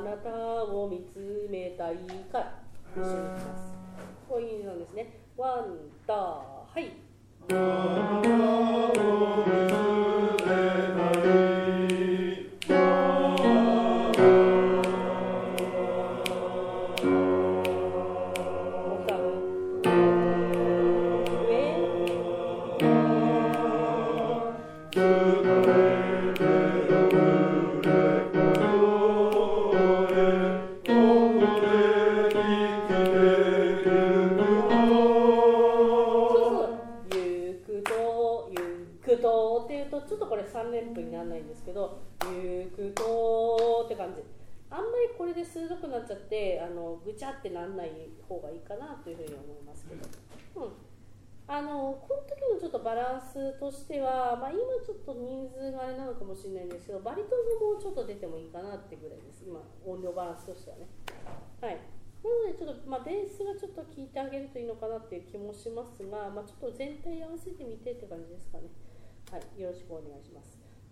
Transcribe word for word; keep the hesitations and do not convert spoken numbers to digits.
なたを見つめたいから一緒にいきます。こういう意味なんですね。ワン、ダー、はい。あなたを見つめたいちょっとこれさん連符にならないんですけど、ゆくとって感じ。あんまりこれで鋭くなっちゃってあのぐちゃってなんない方がいいかなというふうに思いますけど、うん、あのこの時のちょっとバランスとしては、まあ、今ちょっと人数があれなのかもしれないんですけど、バリトンももうちょっと出てもいいかなってぐらいです、今音量バランスとしてはね。はい、なのでちょっと、まあ、ベースがちょっと効いてあげるといいのかなっていう気もしますが、まあ、ちょっと全体合わせてみてって感じですかね。はい、よろしくお願いします。